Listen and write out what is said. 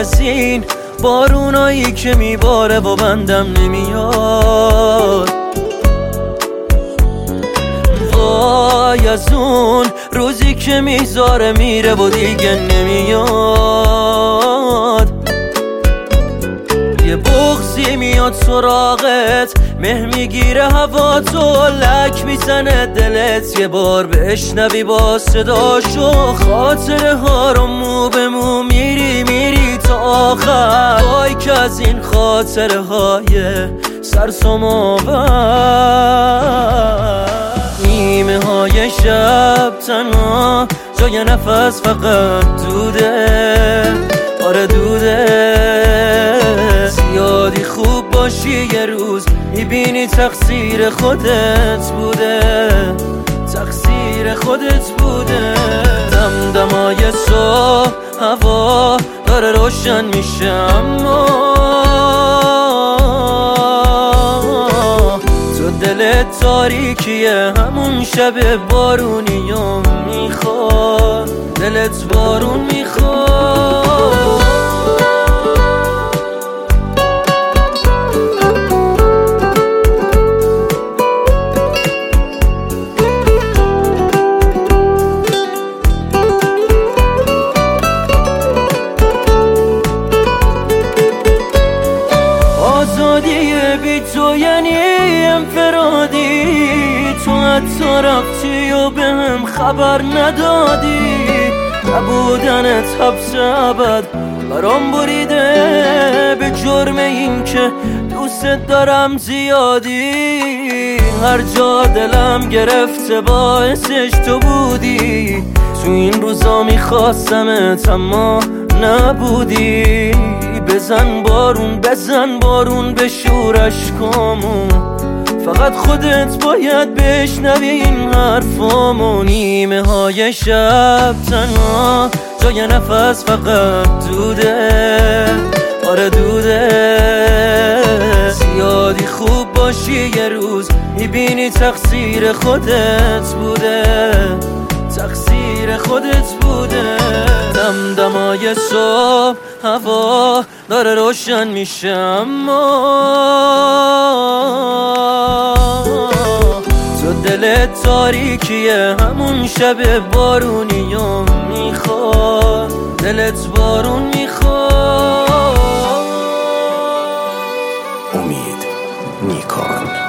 از این بارونایی که میباره و بندم نمیاد. وای از اون روزی که میذاره میره و دیگه نمیاد. یه بغضی میاد سراغت، مه میگیره هوا تو، لک میزنه دلت، یه بار بشنوی با صداشو خاطره ها رو مو به مو میری تا آخر. وای که از این خاطره های سرسام آور. نیمه های شب تنها جای نفس فقط دوده، آره دوده. زیادی خوب باشی یه روز میبینی تقصیر خودت بوده، تقصیر خودت بوده. دمدمای صبح هوا داره روشن میشه، اما تو دلت تاریکیه، همون شب بارونی و میخواد، دلت بارون میخواد. آزادی بی تو یعنی انفرادی، تو حتی رفتی و به هم خبر ندادی. نبودنت حبس ابد برام بریده، به جرم این که دوست دارم زیادی. هر جا دلم گرفته باعثش تو بودی، تو این روزا میخواستمت اما نبودی. بزن بارون بشور اشکامو، فقط خودت باید بشنوی این حرفامو. نیمه های شب تنها جای نفس فقط دوده، آره دوده. زیادی خوب باشی یه روز میبینی تقصیر خودت بوده، تقصیر خودت بوده. دمدمای صبح هوا داره روشن میشه، اما تو دلت تاریکیه، همون شب بارونی و میخواد، دلت بارون میخواد. امید نیکان.